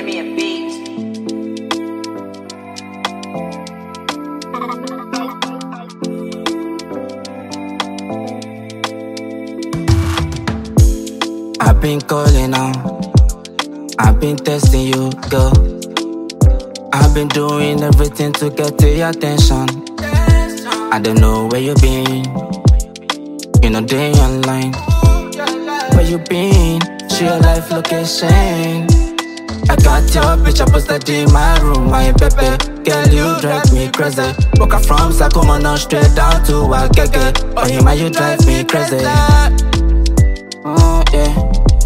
me a beat. I've been calling out, I've been testing you, girl. I've been doing everything to get to your attention. I don't know where you been, you know they online. Where you been? Share your life location. I got your picture posted in my room, my baby. Girl, you drive me crazy. Walk up from Sacramento straight down to Agege. Oh, yeah, man, you drive me crazy. Oh, yeah.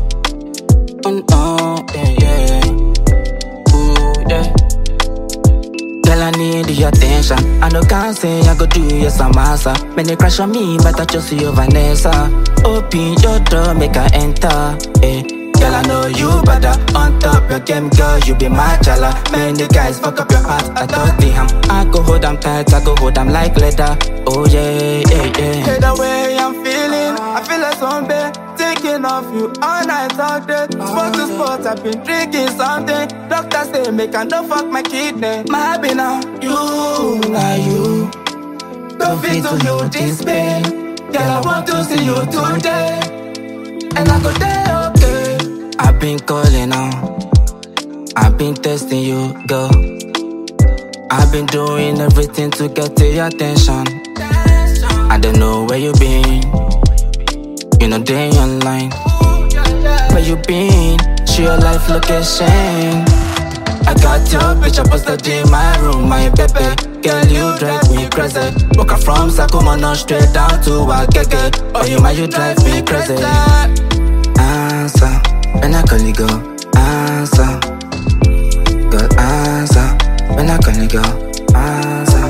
Oh, yeah, yeah. Ooh, yeah. Girl, I need your attention. I no can't say I go do you some massa. Many crash on me, but I just see you Vanessa. Open your door, make her enter. Eh. Girl, I know you better. On top your game, girl, you be my chala. Many guys fuck up your heart, I thought the ham. I go hold them tight, I go hold them like leather. Oh yeah, yeah, yeah. Hey, the way I'm feeling, I feel like zombie. Thinking of you all night, all day. Spot to spot, I've been drinking something. Doctors say make I no fuck my kidney. My happy now, You, now you. don't fit to you this pain. Girl, I want to see you today, and I go there, okay. I've been calling out, I've been testing you, girl. I've been doing everything to get to your attention. I don't know where you been, you know they online. Where you been? Share your life location. I got your picture posted in my room, my baby. Girl, you drive me crazy. Walk up from Sacramento straight down to Agege. Oh, you man, you drive me crazy. Answer, when I call you go. Answer, God answer, when I call you go. Answer.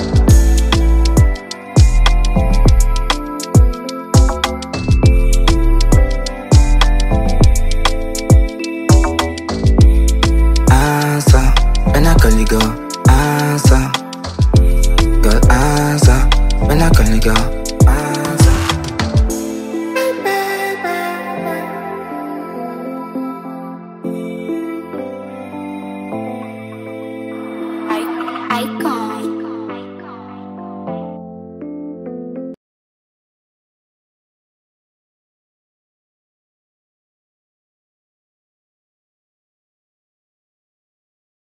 When I call you go, answer. God answer, when I call you go.